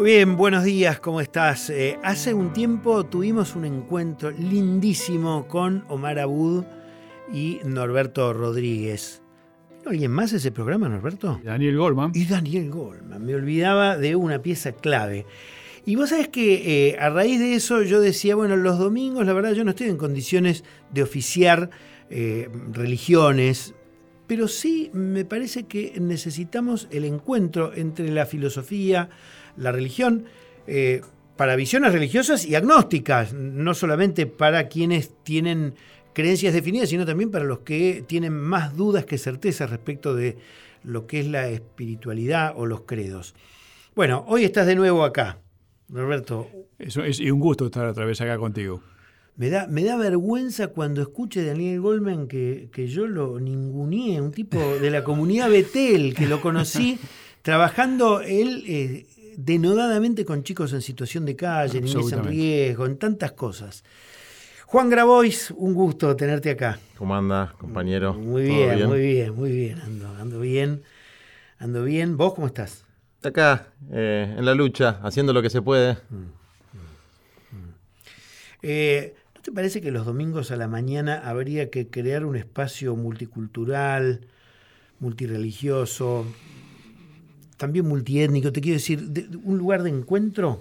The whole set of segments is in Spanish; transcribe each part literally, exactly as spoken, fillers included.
Muy bien, buenos días, ¿cómo estás? Eh, hace un tiempo tuvimos un encuentro lindísimo con Omar Abud y Norberto Rodríguez. ¿Vino alguien más a ese programa, Norberto? Daniel Goldman. Y Daniel Goldman. Me olvidaba de una pieza clave. Y vos sabés que eh, a raíz de eso yo decía, bueno, los domingos, la verdad, yo no estoy en condiciones de oficiar eh, religiones, pero sí me parece que necesitamos el encuentro entre la filosofía, la religión, eh, para visiones religiosas y agnósticas, no solamente para quienes tienen creencias definidas, sino también para los que tienen más dudas que certezas respecto de lo que es la espiritualidad o los credos. Bueno, hoy estás de nuevo acá, Norberto. Eso es y un gusto estar otra vez acá contigo. Me da, me da vergüenza cuando escuche a Daniel Goldman que, que yo lo ninguneé, un tipo de la comunidad Betel, que lo conocí trabajando él eh, denodadamente con chicos en situación de calle, niñez en riesgo, en tantas cosas. Juan Grabois, un gusto tenerte acá. ¿Cómo andas, compañero? Muy bien, bien, muy bien, muy bien. Ando, ando bien, ando bien. ¿Vos cómo estás? Acá, eh, en la lucha, haciendo lo que se puede. Mm, mm, mm. Eh, ¿No te parece que los domingos a la mañana habría que crear un espacio multicultural, multirreligioso, también multiétnico, te quiero decir, de, de un lugar de encuentro?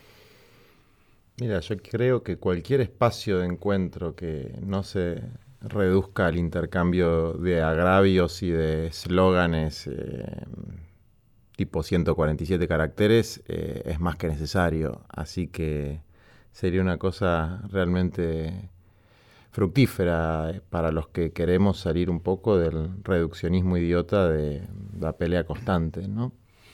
Mira, yo creo que cualquier espacio de encuentro que no se reduzca al intercambio de agravios y de eslóganes eh, tipo ciento cuarenta y siete caracteres eh, es más que necesario. Así que sería una cosa realmente fructífera para los que queremos salir un poco del reduccionismo idiota de la pelea constante, ¿no?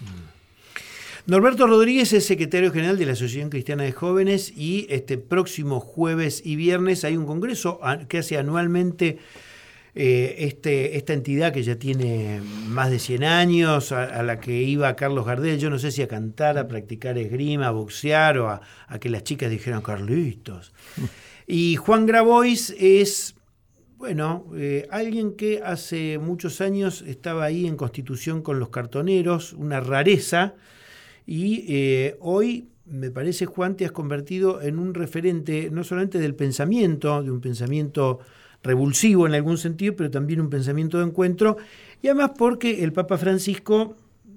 Norberto Rodríguez es secretario general de la Asociación Cristiana de Jóvenes y este próximo jueves y viernes hay un congreso que hace anualmente eh, este, esta entidad que ya tiene más de cien años, a, a la que iba Carlos Gardel, yo no sé si a cantar, a practicar esgrima, a boxear o a, a que las chicas dijeran Carlitos. Y Juan Grabois es, bueno, eh, alguien que hace muchos años estaba ahí en Constitución con los cartoneros, una rareza. Y eh, hoy, me parece, Juan, te has convertido en un referente no solamente del pensamiento, de un pensamiento revulsivo en algún sentido, pero también un pensamiento de encuentro, y además porque el Papa Francisco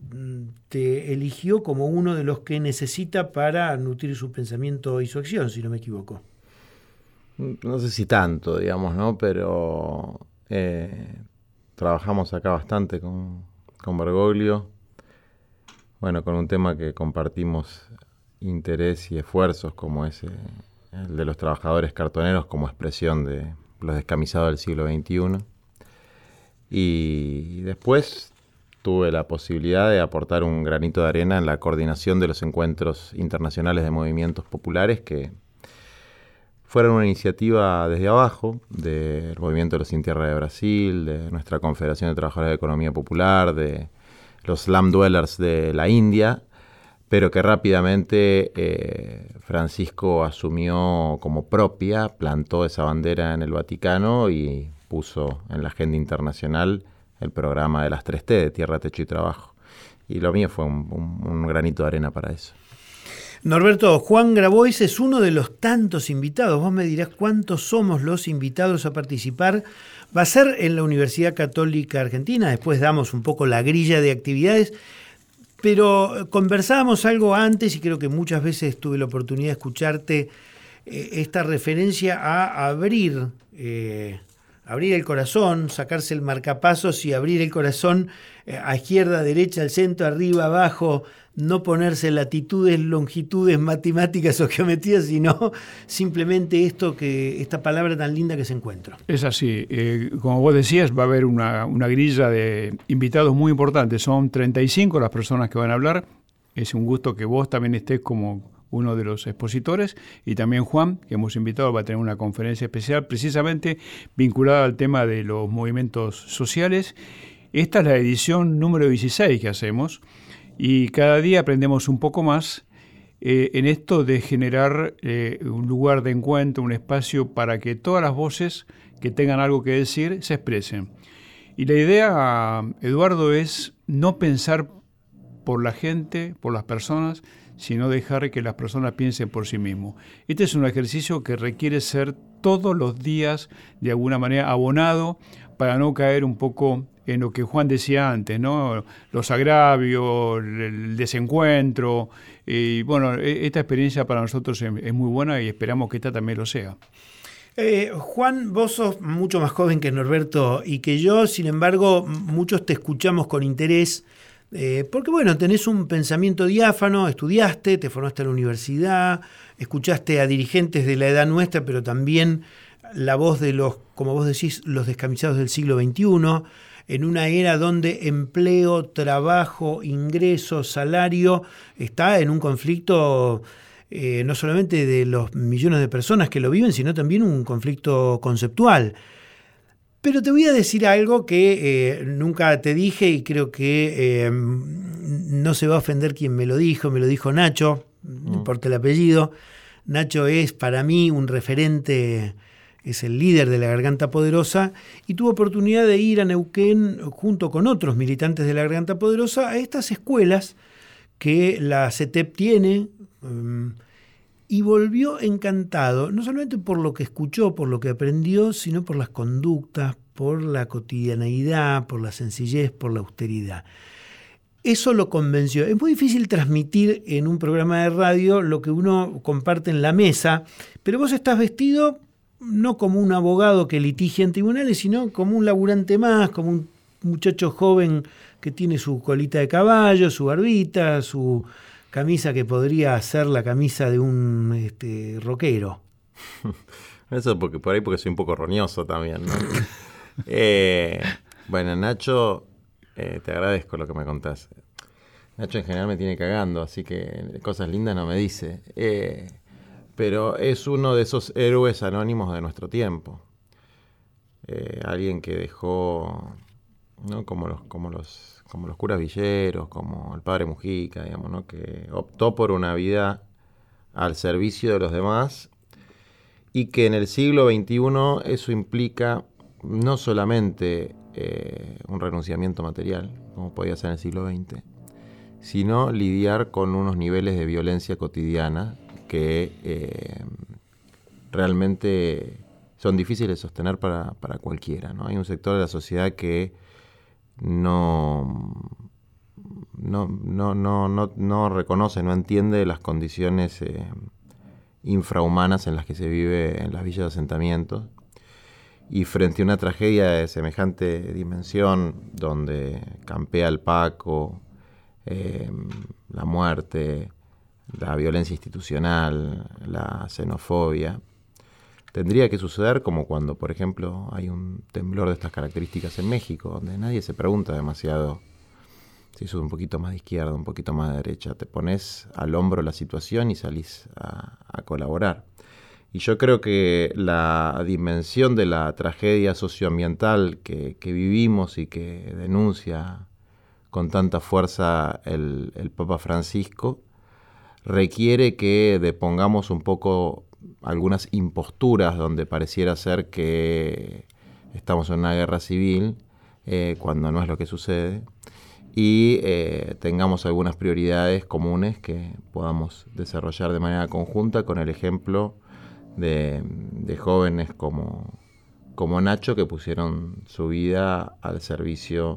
te eligió como uno de los que necesita para nutrir su pensamiento y su acción, si no me equivoco. No sé si tanto, digamos, ¿no? Pero eh, trabajamos acá bastante con, con Bergoglio. Bueno, con un tema que compartimos interés y esfuerzos, como es eh, el de los trabajadores cartoneros como expresión de los descamisados del siglo veintiuno. Y después tuve la posibilidad de aportar un granito de arena en la coordinación de los encuentros internacionales de movimientos populares, que fueron una iniciativa desde abajo, del Movimiento de los Sin Tierra de Brasil, de nuestra Confederación de Trabajadores de Economía Popular, de los Slum Dwellers de la India, pero que rápidamente eh, Francisco asumió como propia, plantó esa bandera en el Vaticano y puso en la agenda internacional el programa de las tres T, de Tierra, Techo y Trabajo. Y lo mío fue un, un, un granito de arena para eso. Norberto, Juan Grabois es uno de los tantos invitados. Vos me dirás cuántos somos los invitados a participar. Va a ser en la Universidad Católica Argentina, después damos un poco la grilla de actividades, pero conversábamos algo antes y creo que muchas veces tuve la oportunidad de escucharte eh, esta referencia a abrir, eh, abrir el corazón, sacarse el marcapasos y abrir el corazón eh, a izquierda, derecha, al centro, arriba, abajo, no ponerse latitudes, longitudes, matemáticas o geometrías, sino simplemente esto que esta palabra tan linda que es encuentro. Es así. Eh, como vos decías, va a haber una, una grilla de invitados muy importantes. Son treinta y cinco las personas que van a hablar. Es un gusto que vos también estés como uno de los expositores, y también Juan, que hemos invitado, va a tener una conferencia especial precisamente vinculada al tema de los movimientos sociales. Esta es la edición número dieciséis que hacemos, y cada día aprendemos un poco más eh, en esto de generar eh, un lugar de encuentro, un espacio para que todas las voces que tengan algo que decir se expresen. Y la idea, Eduardo, es no pensar por la gente, por las personas, sino dejar que las personas piensen por sí mismos. Este es un ejercicio que requiere ser todos los días, de alguna manera, abonado, para no caer un poco en lo que Juan decía antes, ¿no? Los agravios, el desencuentro. Y bueno, esta experiencia para nosotros es, es muy buena y esperamos que esta también lo sea. Eh, Juan, vos sos mucho más joven que Norberto y que yo, sin embargo, muchos te escuchamos con interés, eh, porque bueno, tenés un pensamiento diáfano, estudiaste, te formaste en la universidad, escuchaste a dirigentes de la edad nuestra, pero también la voz de los, como vos decís, los descamisados del siglo veintiuno, en una era donde empleo, trabajo, ingreso, salario, está en un conflicto eh, no solamente de los millones de personas que lo viven, sino también un conflicto conceptual. Pero te voy a decir algo que eh, nunca te dije y creo que eh, no se va a ofender quien me lo dijo, me lo dijo Nacho, no importa el apellido. Nacho es para mí un referente, es el líder de la Garganta Poderosa, y tuve oportunidad de ir a Neuquén junto con otros militantes de la Garganta Poderosa a estas escuelas que la C E T E P tiene, um, y volvió encantado, no solamente por lo que escuchó, por lo que aprendió, sino por las conductas, por la cotidianeidad, por la sencillez, por la austeridad. Eso lo convenció. Es muy difícil transmitir en un programa de radio lo que uno comparte en la mesa, pero vos estás vestido no como un abogado que litigia en tribunales, sino como un laburante más, como un muchacho joven que tiene su colita de caballo, su barbita, su camisa que podría ser la camisa de un este, rockero. Eso porque por ahí porque soy un poco roñoso también, ¿no? eh, bueno, Nacho, eh, te agradezco lo que me contás. Nacho en general me tiene cagando, así que cosas lindas no me dice. Eh, pero es uno de esos héroes anónimos de nuestro tiempo. Eh, alguien que dejó, ¿no? como los, como los como los curas Villeros, como el padre Mujica, digamos, ¿no? Que optó por una vida al servicio de los demás y que en el siglo veintiuno eso implica no solamente eh, un renunciamiento material, como podía ser en el siglo veinte, sino lidiar con unos niveles de violencia cotidiana que eh, realmente son difíciles de sostener para, para cualquiera, ¿no? Hay un sector de la sociedad que no, no, no, no, no, no reconoce, no entiende las condiciones eh, infrahumanas en las que se vive en las villas de asentamientos. Y frente a una tragedia de semejante dimensión, donde campea el Paco, eh, la muerte, la violencia institucional, la xenofobia, tendría que suceder como cuando, por ejemplo, hay un temblor de estas características en México, donde nadie se pregunta demasiado si sos un poquito más de izquierda, un poquito más de derecha. Te pones al hombro la situación y salís a, a colaborar. Y yo creo que la dimensión de la tragedia socioambiental que, que vivimos y que denuncia con tanta fuerza el, el Papa Francisco requiere que depongamos un poco algunas imposturas donde pareciera ser que estamos en una guerra civil, eh, cuando no es lo que sucede, y eh, tengamos algunas prioridades comunes que podamos desarrollar de manera conjunta con el ejemplo de, de jóvenes como, como Nacho, que pusieron su vida al servicio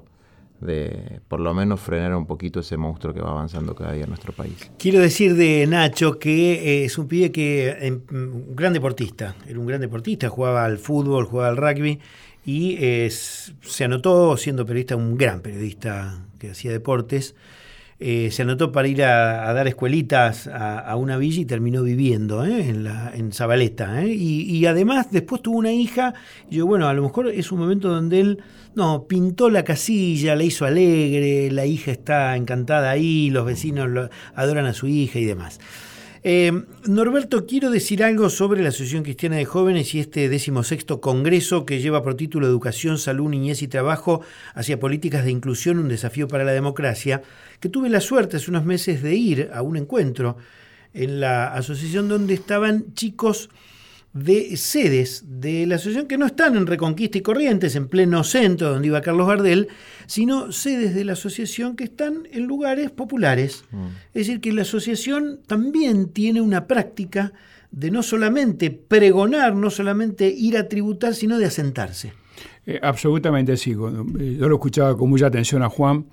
de por lo menos frenar un poquito ese monstruo que va avanzando cada día en nuestro país. Quiero decir de Nacho que eh, es un pibe que eh, un gran deportista, era un gran deportista, jugaba al fútbol, jugaba al rugby y eh, se anotó siendo periodista, un gran periodista que hacía deportes, eh, se anotó para ir a, a dar escuelitas a, a una villa y terminó viviendo ¿eh? en, la, en Zabaleta. ¿eh? Y, y además después tuvo una hija, y yo, bueno, a lo mejor es un momento donde él no pintó la casilla, la hizo alegre, la hija está encantada ahí, los vecinos lo, adoran a su hija y demás. Eh, Norberto, quiero decir algo sobre la Asociación Cristiana de Jóvenes y este decimosexto congreso que lleva por título Educación, Salud, Niñez y Trabajo hacia políticas de inclusión, un desafío para la democracia, que tuve la suerte hace unos meses de ir a un encuentro en la asociación donde estaban chicos de sedes de la asociación que no están en Reconquista y Corrientes, en pleno centro donde iba Carlos Gardel, sino sedes de la asociación que están en lugares populares. Mm. Es decir, que la asociación también tiene una práctica de no solamente pregonar, no solamente ir a tributar, sino de asentarse. Eh, absolutamente sí. Yo lo escuchaba con mucha atención a Juan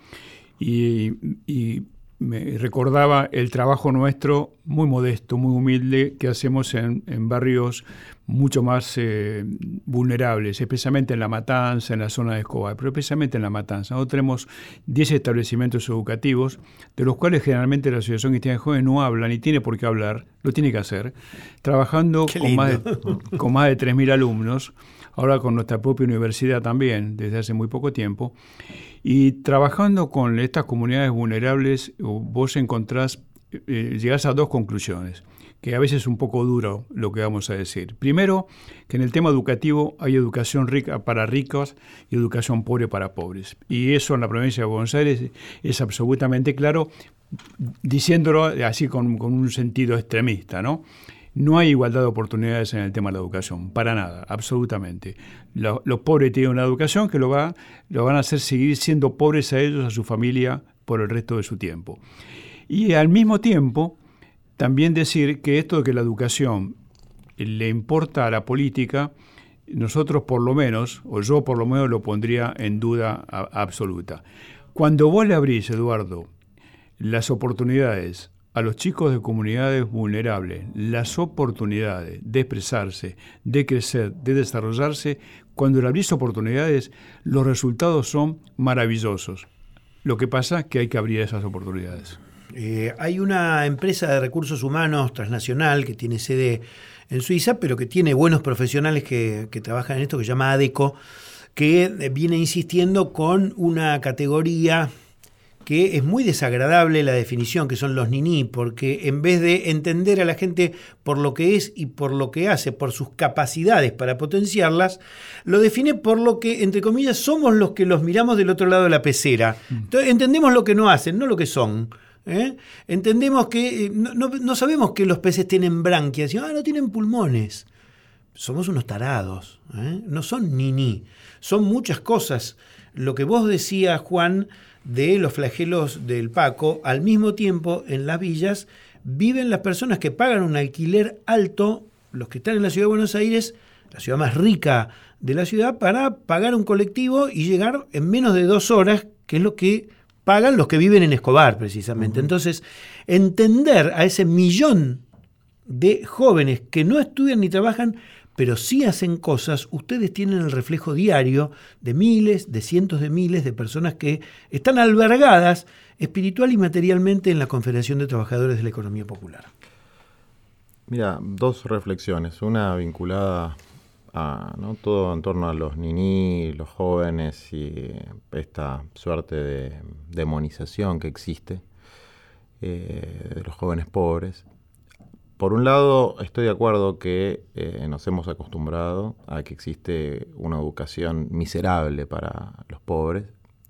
y, y me recordaba el trabajo nuestro muy modesto, muy humilde que hacemos en, en barrios mucho más eh, vulnerables, especialmente en La Matanza, en la zona de Escobar, pero especialmente en La Matanza. Nosotros tenemos diez establecimientos educativos, de los cuales generalmente la Asociación Cristiana de Jóvenes no habla, ni tiene por qué hablar, lo tiene que hacer, trabajando con más, de, con más de tres mil alumnos, ahora con nuestra propia universidad también, desde hace muy poco tiempo. Y trabajando con estas comunidades vulnerables, vos encontrás, eh, llegás a dos conclusiones, que a veces es un poco duro lo que vamos a decir. Primero, que en el tema educativo hay educación rica para ricos y educación pobre para pobres. Y eso en la provincia de Buenos Aires es absolutamente claro, diciéndolo así con, con un sentido extremista, ¿no? No hay igualdad de oportunidades en el tema de la educación, para nada, absolutamente. Los, los pobres tienen una educación que lo, va, lo van a hacer seguir siendo pobres a ellos, a su familia, por el resto de su tiempo. Y al mismo tiempo, también decir que esto de que la educación le importa a la política, nosotros por lo menos, o yo por lo menos lo pondría en duda a, absoluta. Cuando vos le abrís, Eduardo, las oportunidades a los chicos de comunidades vulnerables, las oportunidades de expresarse, de crecer, de desarrollarse, cuando le abrís oportunidades, los resultados son maravillosos. Lo que pasa es que hay que abrir esas oportunidades. Eh, hay una empresa de recursos humanos transnacional que tiene sede en Suiza, pero que tiene buenos profesionales que, que trabajan en esto, que se llama ADECO, que viene insistiendo con una categoría que es muy desagradable la definición, que son los niní, porque en vez de entender a la gente por lo que es y por lo que hace, por sus capacidades para potenciarlas, lo define por lo que, entre comillas, somos los que los miramos del otro lado de la pecera. Entonces entendemos lo que no hacen, no lo que son. ¿Eh? Entendemos que, no, no, no sabemos que los peces tienen branquias, y ah, no tienen pulmones. Somos unos tarados, ¿eh? No son niní, son muchas cosas. Lo que vos decías, Juan, de los flagelos del Paco, al mismo tiempo en las villas viven las personas que pagan un alquiler alto, los que están en la ciudad de Buenos Aires, la ciudad más rica de la ciudad, para pagar un colectivo y llegar en menos de dos horas, que es lo que pagan los que viven en Escobar, precisamente. Uh-huh. Entonces, entender a ese millón de jóvenes que no estudian ni trabajan, pero sí hacen cosas, ustedes tienen el reflejo diario de miles, de cientos de miles de personas que están albergadas espiritual y materialmente en la Confederación de Trabajadores de la Economía Popular. Mira, dos reflexiones. Una vinculada a, ¿no?, todo en torno a los niní, los jóvenes y esta suerte de demonización que existe eh, de los jóvenes pobres. Por un lado, estoy de acuerdo que eh, nos hemos acostumbrado a que existe una educación miserable para los pobres.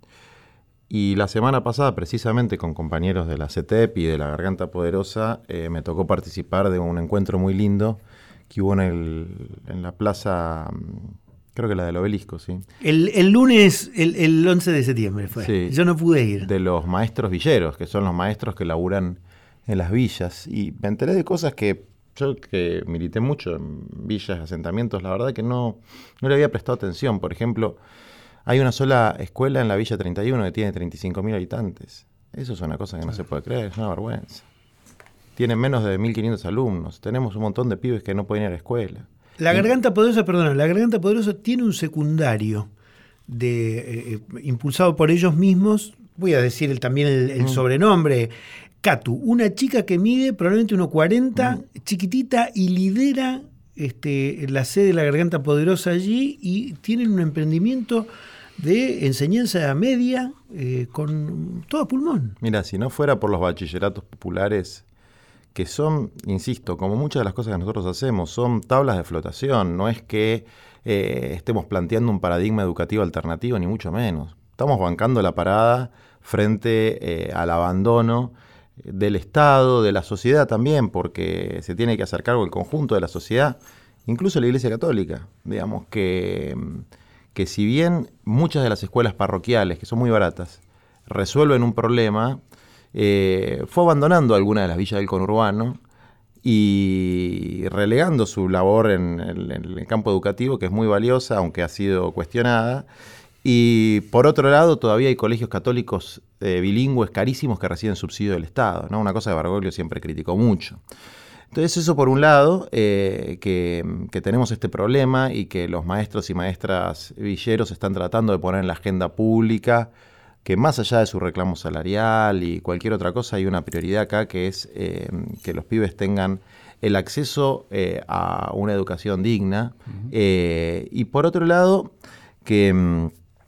Y la semana pasada, precisamente con compañeros de la C E T E P y de la Garganta Poderosa, eh, me tocó participar de un encuentro muy lindo que hubo en, el, en la plaza, creo que la del Obelisco, ¿sí? El, el lunes, el, el once de septiembre fue. Sí, yo no pude ir. De los maestros villeros, que son los maestros que laburan en las villas, y me enteré de cosas que yo, que milité mucho en villas, asentamientos, la verdad que no, no le había prestado atención. Por ejemplo, hay una sola escuela en la Villa treinta y uno que tiene treinta y cinco mil habitantes. Eso es una cosa que no se puede creer, es una vergüenza. Tienen menos de mil quinientos alumnos, tenemos un montón de pibes que no pueden ir a la escuela. La Garganta Poderosa, perdón, la Garganta Poderosa tiene un secundario de, eh, impulsado por ellos mismos, voy a decir el, también el, el mm. sobrenombre, Catu, una chica que mide probablemente uno cuarenta, mm. chiquitita, y lidera este, la sede de la Garganta Poderosa allí, y tienen un emprendimiento de enseñanza media eh, con todo pulmón. Mira, si no fuera por los bachilleratos populares, que son, insisto, como muchas de las cosas que nosotros hacemos, son tablas de flotación, no es que eh, estemos planteando un paradigma educativo alternativo, ni mucho menos. Estamos bancando la parada frente eh, al abandono del Estado, de la sociedad también, porque se tiene que hacer cargo el conjunto de la sociedad, incluso la Iglesia Católica, digamos, que, que si bien muchas de las escuelas parroquiales, que son muy baratas, resuelven un problema, eh, fue abandonando algunas de las villas del conurbano y relegando su labor en el, en el campo educativo, que es muy valiosa, aunque ha sido cuestionada. Y por otro lado, todavía hay colegios católicos eh, bilingües carísimos que reciben subsidio del Estado, ¿no? Una cosa que Bergoglio siempre criticó mucho. Entonces eso por un lado, eh, que, que tenemos este problema y que los maestros y maestras villeros están tratando de poner en la agenda pública, que más allá de su reclamo salarial y cualquier otra cosa, hay una prioridad acá que es eh, que los pibes tengan el acceso eh, a una educación digna. Uh-huh. eh, y por otro lado, que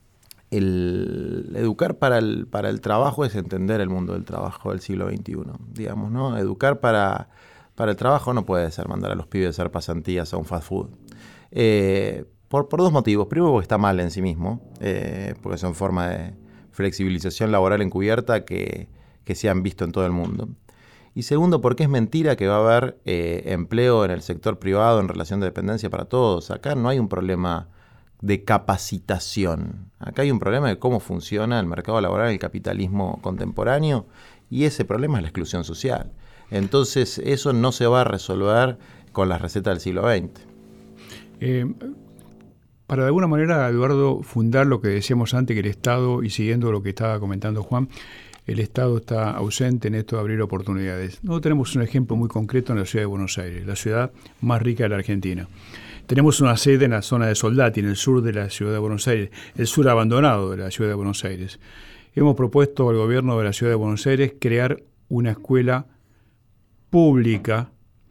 el educar para el, para el trabajo es entender el mundo del trabajo del siglo veintiuno, digamos, ¿no? Educar para... Para el trabajo no puede ser mandar a los pibes a hacer pasantías a un fast food. Eh, por, por dos motivos. Primero, porque está mal en sí mismo, eh, porque son formas de flexibilización laboral encubierta que, que se han visto en todo el mundo. Y segundo, porque es mentira que va a haber eh, empleo en el sector privado en relación de dependencia para todos. Acá no hay un problema de capacitación. Acá hay un problema de cómo funciona el mercado laboral, el capitalismo contemporáneo, y ese problema es la exclusión social. Entonces, eso no se va a resolver con las recetas del siglo veinte. Eh, para de alguna manera, Eduardo, fundar lo que decíamos antes, que el Estado, y siguiendo lo que estaba comentando Juan, el Estado está ausente en esto de abrir oportunidades. Nosotros tenemos un ejemplo muy concreto en la ciudad de Buenos Aires, la ciudad más rica de la Argentina. Tenemos una sede en la zona de Soldati, en el sur de la ciudad de Buenos Aires, el sur abandonado de la ciudad de Buenos Aires. Hemos propuesto al gobierno de la ciudad de Buenos Aires crear una escuela pública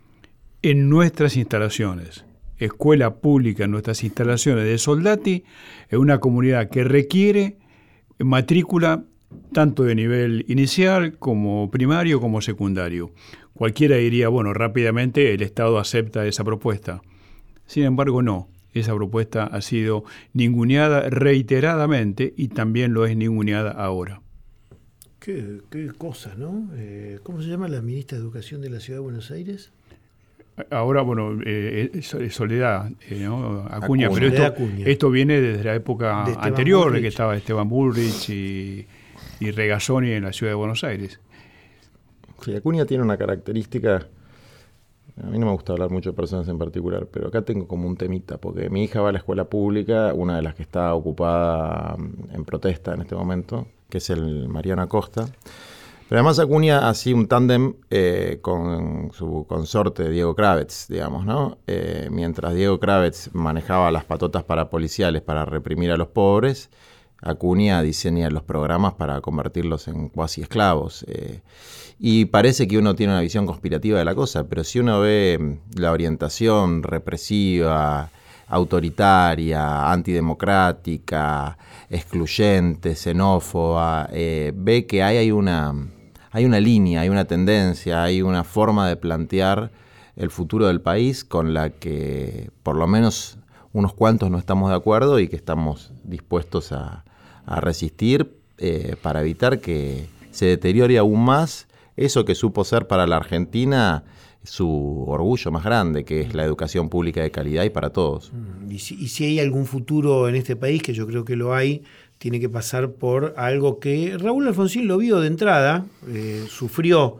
en nuestras instalaciones. Escuela pública en nuestras instalaciones de Soldati es una comunidad que requiere matrícula tanto de nivel inicial como primario como secundario. Cualquiera diría, bueno, rápidamente el Estado acepta esa propuesta. Sin embargo, no. Esa propuesta ha sido ninguneada reiteradamente y también lo es ninguneada ahora. Qué, qué cosas, ¿no? Eh, ¿Cómo se llama la ministra de Educación de la Ciudad de Buenos Aires? Ahora, bueno, eh, Soledad, eh, ¿no? Acuña, Acuña, pero esto, Acuña. esto viene desde la época anterior, Bullrich. Que estaba Esteban Bullrich y, y Regazzoni en la Ciudad de Buenos Aires. Sí, Acuña tiene una característica, a mí no me gusta hablar mucho de personas en particular, pero acá tengo como un temita, porque mi hija va a la escuela pública, una de las que está ocupada en protesta en este momento, que es el Mariano Acosta. Pero además Acuña hacía un tándem eh, con su consorte Diego Kravetz, digamos, ¿no? Eh, mientras Diego Kravetz manejaba las patotas parapoliciales para reprimir a los pobres, Acuña diseña los programas para convertirlos en cuasi esclavos. Eh, y parece que uno tiene una visión conspirativa de la cosa, pero si uno ve la orientación represiva, autoritaria, antidemocrática, excluyente, xenófoba, eh, ve que hay, hay, una, hay una línea, hay una tendencia, hay una forma de plantear el futuro del país con la que por lo menos unos cuantos no estamos de acuerdo y que estamos dispuestos a, a resistir eh, para evitar que se deteriore aún más eso que supo ser para la Argentina su orgullo más grande, que es la educación pública de calidad y para todos. Y si, y si hay algún futuro en este país, que yo creo que lo hay, tiene que pasar por algo que Raúl Alfonsín lo vio de entrada, eh, sufrió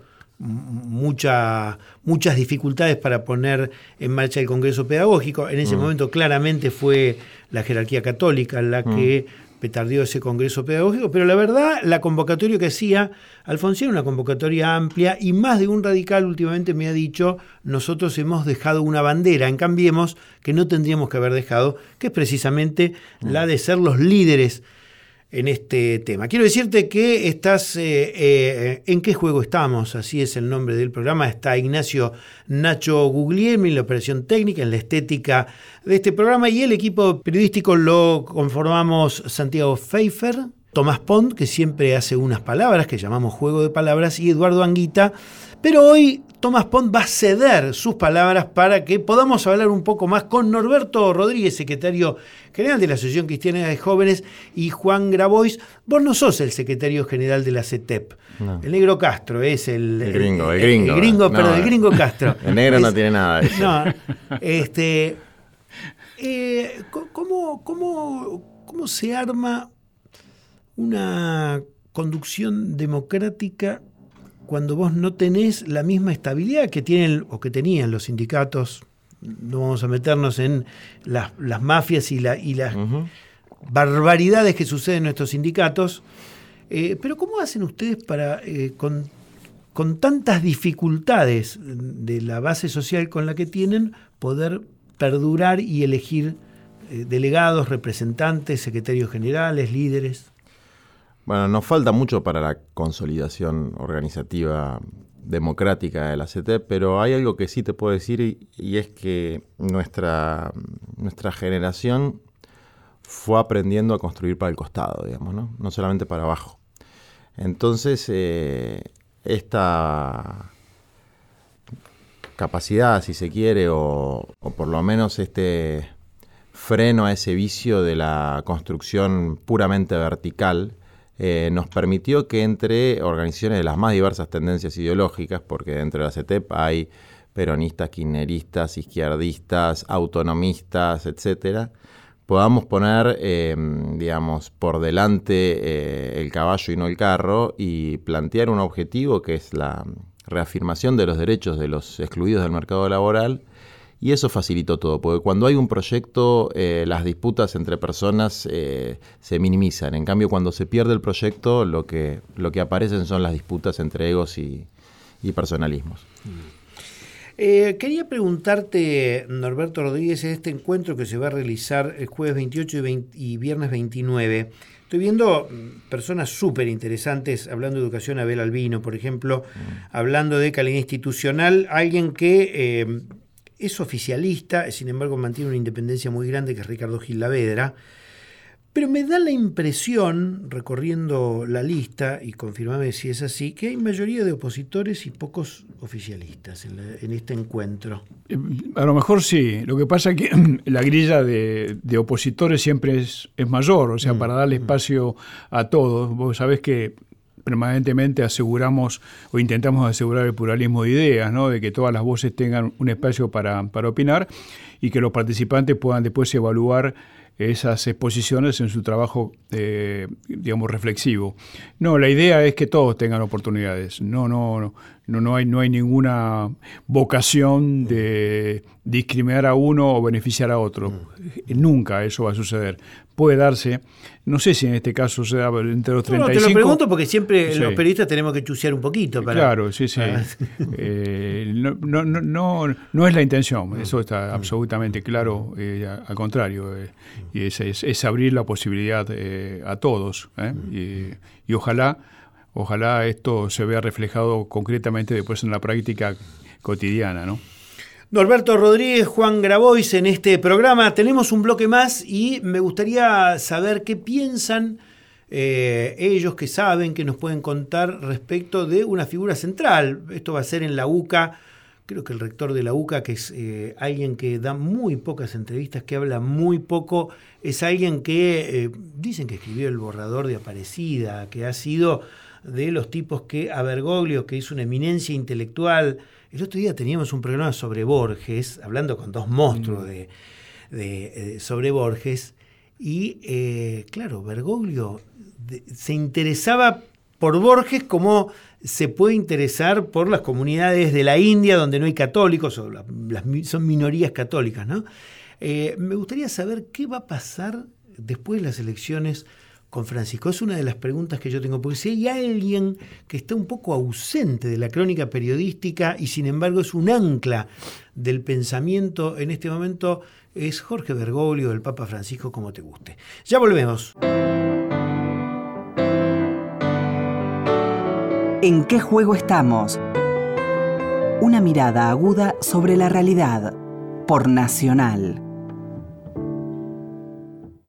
mucha, muchas dificultades para poner en marcha el Congreso Pedagógico. En ese mm. momento claramente fue la jerarquía católica la mm. que petardeó ese Congreso Pedagógico, pero la verdad, la convocatoria que hacía Alfonsín era una convocatoria amplia y más de un radical últimamente me ha dicho, nosotros hemos dejado una bandera en Cambiemos que no tendríamos que haber dejado, que es precisamente mm. la de ser los líderes en este tema. Quiero decirte que estás, eh, eh, ¿en qué juego estamos? Así es el nombre del programa. Está Ignacio Nacho Guglielmi en la operación técnica, en la estética de este programa, y el equipo periodístico lo conformamos Santiago Pfeiffer, Tomás Pont, que siempre hace unas palabras que llamamos Juego de Palabras, y Eduardo Anguita. Pero hoy Tomás Pont va a ceder sus palabras para que podamos hablar un poco más con Norberto Rodríguez, secretario general de la Asociación Cristiana de Jóvenes, y Juan Grabois. Vos no sos el secretario general de la C E T E P. No. El negro Castro es el... El gringo, el, el gringo. El gringo, no, perdón, el gringo Castro. El negro es, no tiene nada de eso. No, este... Eh, ¿cómo, cómo, ¿Cómo se arma una conducción democrática cuando vos no tenés la misma estabilidad que tienen o que tenían los sindicatos? No vamos a meternos en las, las mafias y, la, y las uh-huh. barbaridades que suceden en nuestros sindicatos, eh, pero ¿cómo hacen ustedes para, eh, con, con tantas dificultades de la base social con la que tienen, poder perdurar y elegir eh, delegados, representantes, secretarios generales, líderes? Bueno, nos falta mucho para la consolidación organizativa democrática de la C E T E P, pero hay algo que sí te puedo decir y, y es que nuestra, nuestra generación fue aprendiendo a construir para el costado, digamos, ¿no? No solamente para abajo. Entonces, eh, esta capacidad, si se quiere, o, o por lo menos este freno a ese vicio de la construcción puramente vertical, Eh, nos permitió que entre organizaciones de las más diversas tendencias ideológicas, porque dentro de la C E T E P hay peronistas, kirchneristas, izquierdistas, autonomistas, etcétera, podamos poner, eh, digamos, por delante eh, el caballo y no el carro y plantear un objetivo que es la reafirmación de los derechos de los excluidos del mercado laboral. Y eso facilitó todo, porque cuando hay un proyecto, eh, las disputas entre personas eh, se minimizan. En cambio, cuando se pierde el proyecto, lo que, lo que aparecen son las disputas entre egos y, y personalismos. Eh, quería preguntarte, Norberto Rodríguez, en este encuentro que se va a realizar el jueves veintiocho y, veinte, y viernes veintinueve, estoy viendo personas súper interesantes hablando de educación, Abel Albino, por ejemplo, mm. hablando de calidad institucional, alguien que... Eh, es oficialista, sin embargo mantiene una independencia muy grande, que es Ricardo Gil Lavedra, pero me da la impresión, recorriendo la lista, y confirmame si es así, que hay mayoría de opositores y pocos oficialistas en, la, en este encuentro. A lo mejor sí, lo que pasa es que la grilla de, de opositores siempre es, es mayor, o sea, mm. para darle espacio a todos. Vos sabés que permanentemente aseguramos o intentamos asegurar el pluralismo de ideas, ¿no? De que todas las voces tengan un espacio para, para opinar y que los participantes puedan después evaluar esas exposiciones en su trabajo, eh, digamos, reflexivo. No, la idea es que todos tengan oportunidades. No, no, no, no, no hay, no hay ninguna vocación de discriminar a uno o beneficiar a otro. Mm. Nunca eso va a suceder. Puede darse, no sé si en este caso se da entre los treinta y cinco... No, te lo pregunto porque siempre sí. los periodistas tenemos que chusear un poquito. Para... Claro, sí, sí. Ah. Eh, no, no, no, no, no es la intención, eso está mm. absolutamente claro, eh, al contrario, eh, y es, es, es abrir la posibilidad eh, a todos, ¿eh? mm. y, y ojalá, ojalá esto se vea reflejado concretamente después en la práctica cotidiana, ¿no? Norberto Rodríguez, Juan Grabois en este programa. Tenemos un bloque más y me gustaría saber qué piensan eh, ellos, que saben, que nos pueden contar respecto de una figura central. Esto va a ser en la UCA, creo que el rector de la UCA, que es eh, alguien que da muy pocas entrevistas, que habla muy poco, es alguien que eh, dicen que escribió el borrador de Aparecida, que ha sido de los tipos que a Bergoglio, que es una eminencia intelectual. El otro día teníamos un programa sobre Borges, hablando con dos monstruos de, de, de, sobre Borges, y eh, claro, Bergoglio de, se interesaba por Borges como se puede interesar por las comunidades de la India donde no hay católicos, o la, las, son minorías católicas, ¿no? Eh, me gustaría saber qué va a pasar después de las elecciones con Francisco. Es una de las preguntas que yo tengo, porque si hay alguien que está un poco ausente de la crónica periodística y sin embargo es un ancla del pensamiento en este momento, es Jorge Bergoglio, el Papa Francisco, como te guste. Ya volvemos. ¿En qué juego estamos? Una mirada aguda sobre la realidad, por Nacional.